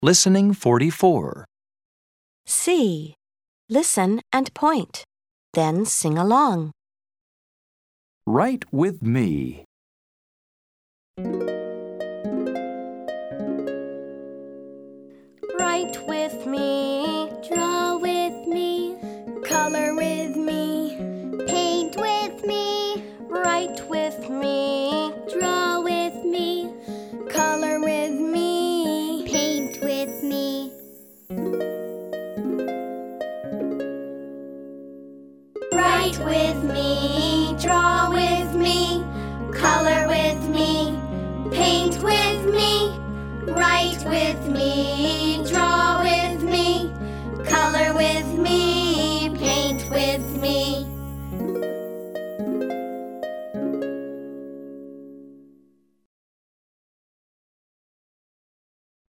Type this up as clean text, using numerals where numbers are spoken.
Listening 44. C. Listen and point. Then sing along. Write with me. Write with me, draw with me, color with me, paint with me. Write with me, draw with me, color with me, paint with me. Write with me, draw with me, color with me, paint with me. Write with me, draw with me, color with me.